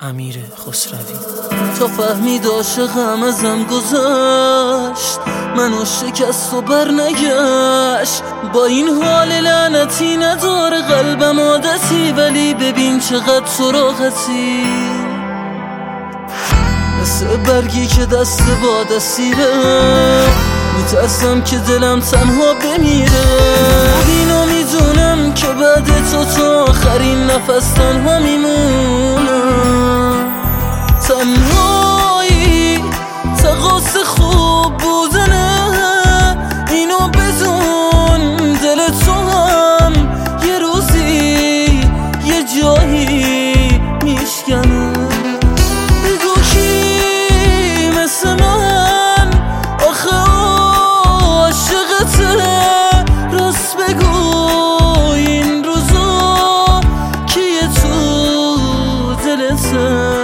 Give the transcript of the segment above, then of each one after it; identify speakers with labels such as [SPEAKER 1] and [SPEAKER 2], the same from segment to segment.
[SPEAKER 1] امیر خسروی. تا فهمید عاشقم ازم گذشت، منو شکست و بر نگشت. با این حال لعنتی نداره قلبم عادتی، ولی ببین چقدر سراغتی. مثل برگی که دست با دستیره، میترسم که دلم تنها بمیره. اینو میدونم که بعد تو تا آخرین نفس تنها میمونم. تنهایی تقاص خوب بودنه، اینو بدون دل تو هم یه روزی یه جایی میشکنه. بگو کی مثل من آخه عاشقته، راست بگو این روزا کیه تو دلته.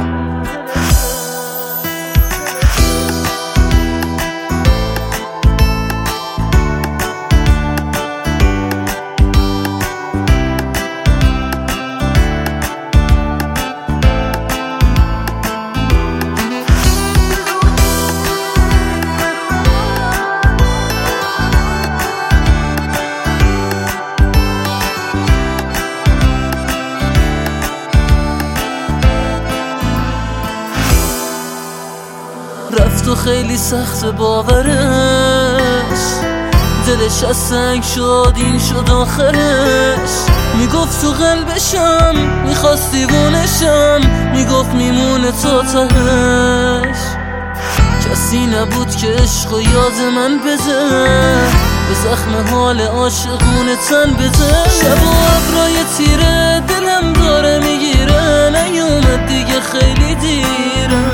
[SPEAKER 1] رفت و خیلی سخت باورش، دلش از سنگ شد این شد آخرش. میگفت تو قلبشم میخواست دیوونشم، میگفت میمونه تا تهش. کسی نبود که عشق و یاد من بده، به زخم حال عاشقونه تن بده. شب و ابرای تیره دلم داره میگیره، نیومد دیگه خیلی دیره.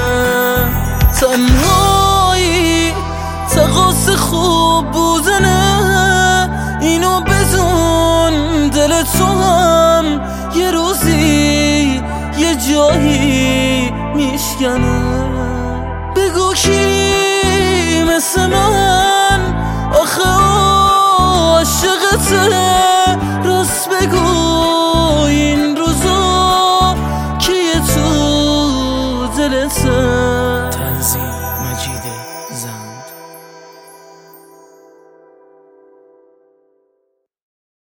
[SPEAKER 1] تنهایی تقاص خوب بودنه، اینو بدون دل تو هم یه روزی یه جایی میشکنه. بگو کی مثل من آخه عاشقته، راست بگو این روزا کیه تو دلته.